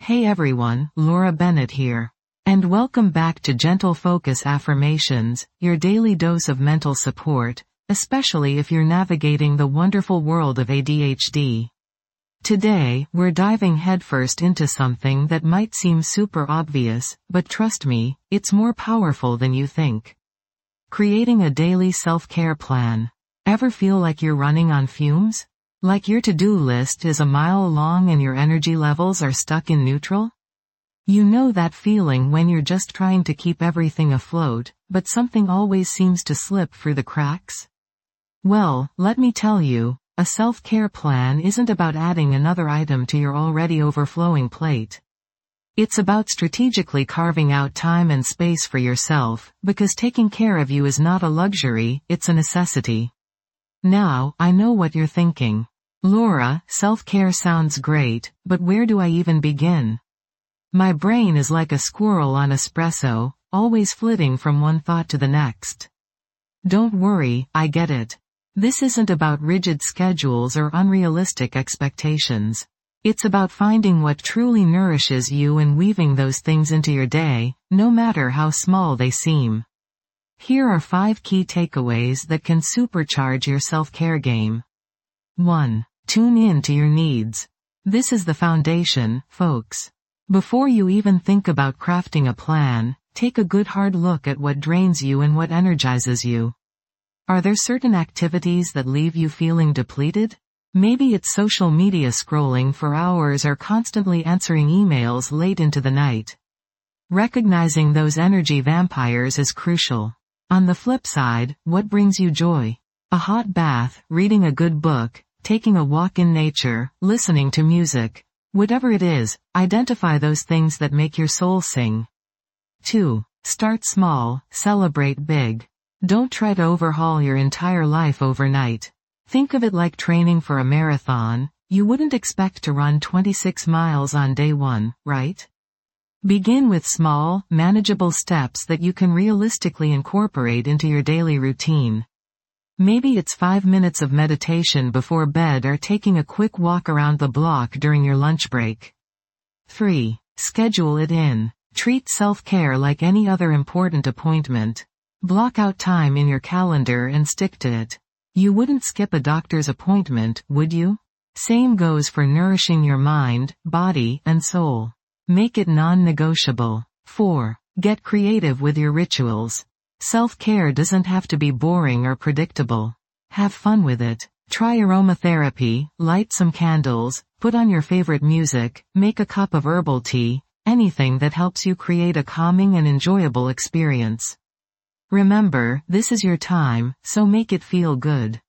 Hey everyone, Laura Bennett here. And welcome back to Gentle Focus Affirmations, your daily dose of mental support, especially if you're navigating the wonderful world of ADHD. Today, we're diving headfirst into something that might seem super obvious, but trust me, it's more powerful than you think. Creating a daily self-care plan. Ever feel like you're running on fumes? Like your to-do list is a mile long and your energy levels are stuck in neutral? You know that feeling when you're just trying to keep everything afloat, but something always seems to slip through the cracks? Well, let me tell you, a self-care plan isn't about adding another item to your already overflowing plate. It's about strategically carving out time and space for yourself, because taking care of you is not a luxury, it's a necessity. Now, I know what you're thinking. Laura, self-care sounds great, but where do I even begin? My brain is like a squirrel on espresso, always flitting from one thought to the next. Don't worry, I get it. This isn't about rigid schedules or unrealistic expectations. It's about finding what truly nourishes you and weaving those things into your day, no matter how small they seem. Here are 5 key takeaways that can supercharge your self-care game. 1. Tune in to your needs. This is the foundation, folks. Before you even think about crafting a plan, take a good hard look at what drains you and what energizes you. Are there certain activities that leave you feeling depleted? Maybe it's social media scrolling for hours or constantly answering emails late into the night. Recognizing those energy vampires is crucial. On the flip side, what brings you joy? A hot bath, reading a good book, taking a walk in nature, listening to music. Whatever it is, identify those things that make your soul sing. 2. Start small, celebrate big. Don't try to overhaul your entire life overnight. Think of it like training for a marathon. You wouldn't expect to run 26 miles on day 1, right? Begin with small, manageable steps that you can realistically incorporate into your daily routine. Maybe it's 5 minutes of meditation before bed or taking a quick walk around the block during your lunch break. 3. Schedule it in. Treat self-care like any other important appointment. Block out time in your calendar and stick to it. You wouldn't skip a doctor's appointment, would you? Same goes for nourishing your mind, body, and soul. Make it non-negotiable. 4. Get creative with your rituals. Self-care doesn't have to be boring or predictable. Have fun with it. Try aromatherapy, light some candles, put on your favorite music, make a cup of herbal tea, anything that helps you create a calming and enjoyable experience. Remember, this is your time, so make it feel good.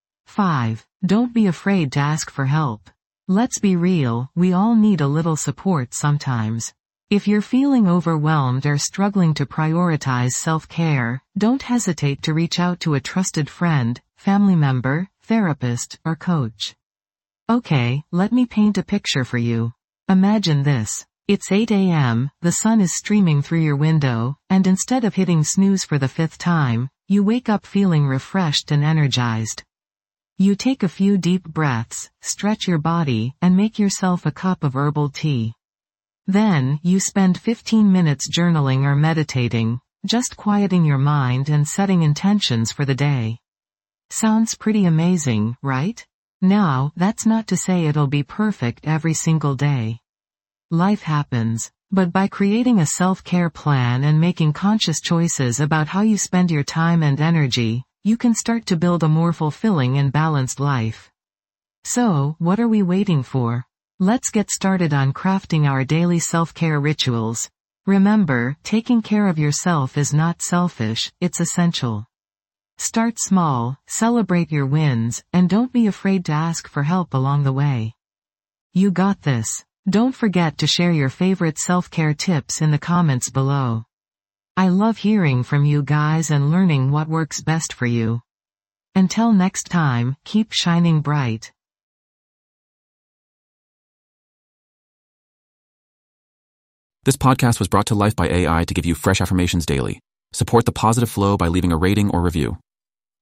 5. Don't be afraid to ask for help. Let's be real, we all need a little support sometimes. If you're feeling overwhelmed or struggling to prioritize self-care, don't hesitate to reach out to a trusted friend, family member, therapist, or coach. Okay, let me paint a picture for you. Imagine this. It's 8 a.m., the sun is streaming through your window, and instead of hitting snooze for the 5th time, you wake up feeling refreshed and energized. You take a few deep breaths, stretch your body, and make yourself a cup of herbal tea. Then, you spend 15 minutes journaling or meditating, just quieting your mind and setting intentions for the day. Sounds pretty amazing, right? Now, that's not to say it'll be perfect every single day. Life happens. But by creating a self-care plan and making conscious choices about how you spend your time and energy, you can start to build a more fulfilling and balanced life. So, what are we waiting for? Let's get started on crafting our daily self-care rituals. Remember, taking care of yourself is not selfish, it's essential. Start small, celebrate your wins, and don't be afraid to ask for help along the way. You got this. Don't forget to share your favorite self-care tips in the comments below. I love hearing from you guys and learning what works best for you. Until next time, keep shining bright. This podcast was brought to life by AI to give you fresh affirmations daily. Support the positive flow by leaving a rating or review.